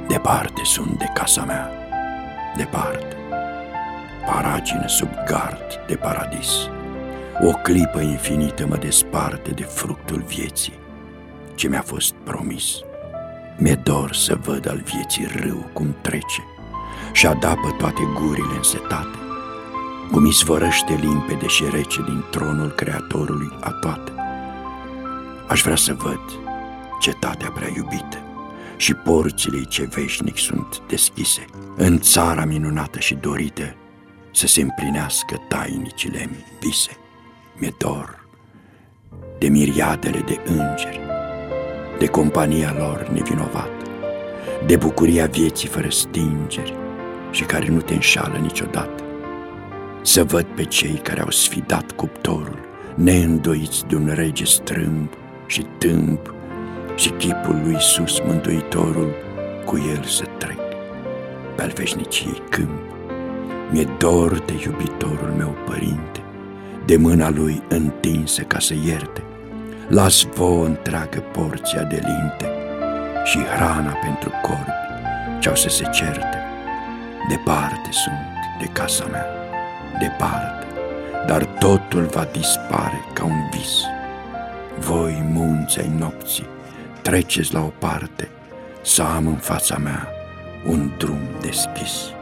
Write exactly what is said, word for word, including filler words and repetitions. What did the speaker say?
Departe sunt de casa mea, departe, paragină sub gard de paradis. O clipă infinită mă desparte de fructul vieții ce mi-a fost promis. Mi-e dor să văd al vieții râu cum trece și adapă toate gurile însetate, cum izvorăște limpede și rece din tronul Creatorului a toate. Aș vrea să văd cetatea prea iubită și porțile ce veșnic sunt deschise, în țara minunată și dorită să se împlinească tainicile vise. Mi-e dor de miriadele de îngeri, de compania lor nevinovată, de bucuria vieții fără stingeri și care nu te înșală niciodată. Să văd pe cei care au sfidat cuptorul, neîndoiți de un rege strâmb și tâmp, și chipul lui Iisus Mântuitorul cu el să trec pe-al veșniciei câmp. Mi-e dor de iubitorul meu Părinte, de mâna lui întinsă ca să ierte. Las vouă întreagă porția de linte și hrana pentru corbi ce-au să se certe. Departe sunt de casa mea, departe, dar totul va dispare ca un vis. Voi, munți ai nopții, treceți la o parte, să am în fața mea un drum deschis.